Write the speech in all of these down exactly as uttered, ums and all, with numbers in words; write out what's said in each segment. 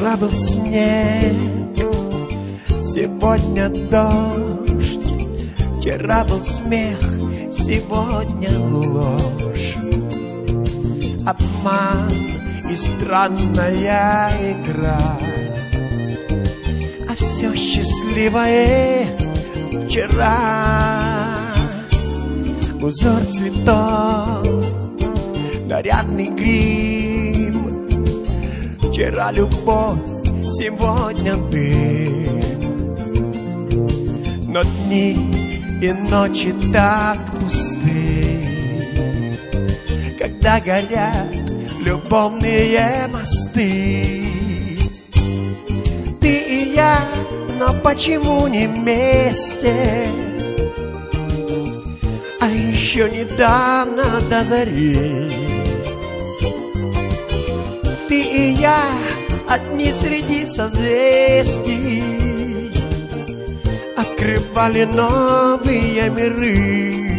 Вчера был снег, сегодня дождь. Вчера был смех, сегодня ложь. Обман и странная игра, а все счастливое вчера. Узор цветов, нарядный грим. Вчера любовь, сегодня дым. Но дни и ночи так пусты, когда горят любовные мосты. Ты и я, но почему не вместе? А еще недавно до зари ты и я одни среди созвездий открывали новые миры.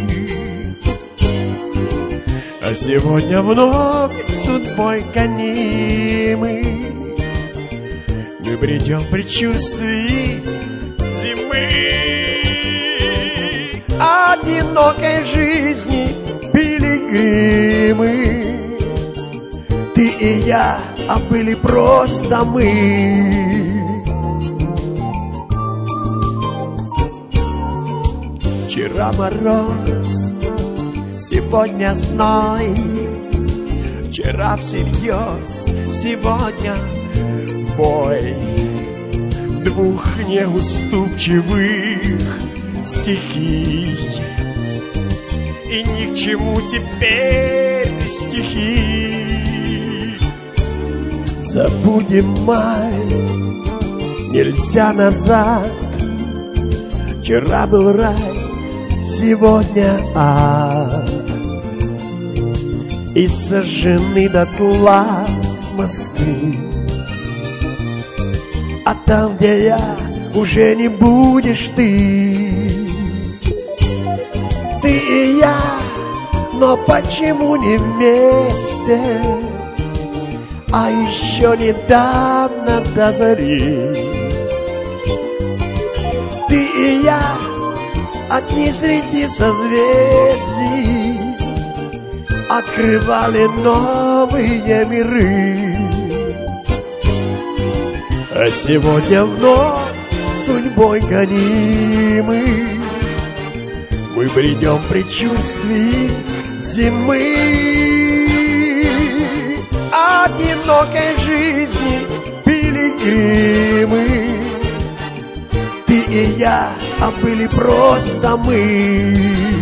А сегодня вновь судьбой гонимы мы бредем в предчувствии зимы. Одинокой жизни пилигримы. Ты и я, а были просто мы. Вчера мороз, сегодня зной. Вчера всерьез, сегодня бой двух неуступчивых стихий. И ни к чему теперь стихи. Забудем май, нельзя назад. Вчера был рай, сегодня ад. И сожжены дотла мосты. А там, где я, уже не будешь ты. Ты и я, но почему не вместе? А еще недавно до зари ты и я одни среди созвездий открывали новые миры. А сегодня вновь судьбой гонимы мы бредем в предчувствии зимы. Одинокой жизни пилигримы. Ты и я, а были просто мы.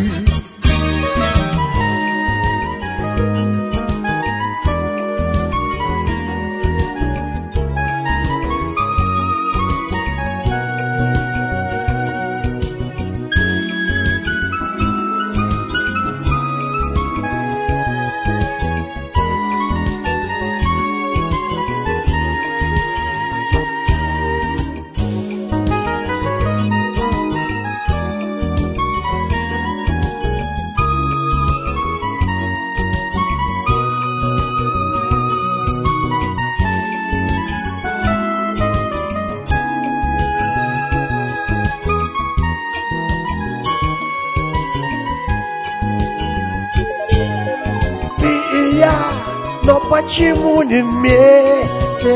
Но почему не вместе?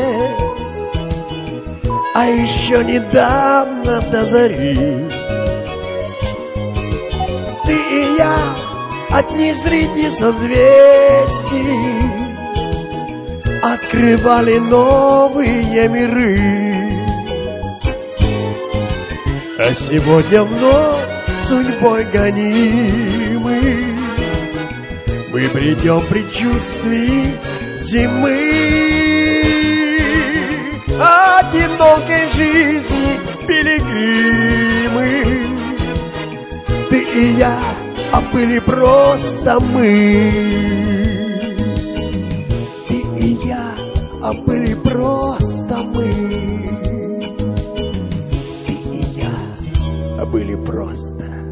А еще недавно до зари ты и я одни среди созвездий открывали новые миры. А сегодня вновь судьбой гонимы мы бредем в предчувствии зимы. Одинокой жизни пилигримы. Ты и я, а были просто мы. Ты и я, а были просто мы. Ты и я, а были просто